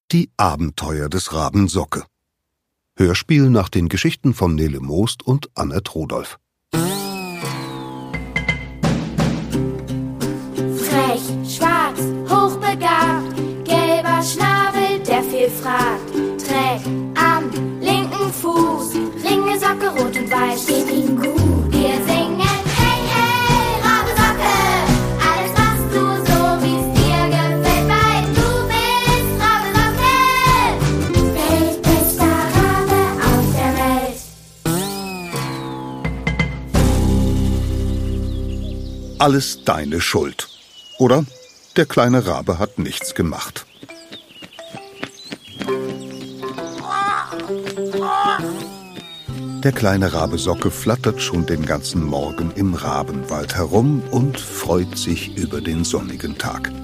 Die Abenteuer des Raben Socke. Hörspiel nach den Geschichten von Nele Moost und Annette Rudolph. Frech, schwarz, hochbegabt, gelber Schnabel, der viel fragt. Trägt am linken Fuß Ringe, Socke, rot und weiß. Geht ihm gut. Wir singen hey, hey, Rabe Socke. Alles machst du so, wie's dir gefällt, weil du bist Rabe Socke. Weltbester Rabe auf der Welt. Alles deine Schuld. Oder? Der kleine Rabe hat nichts gemacht. Der kleine Rabe Socke flattert schon den ganzen Morgen im Rabenwald herum und freut sich über den sonnigen Tag.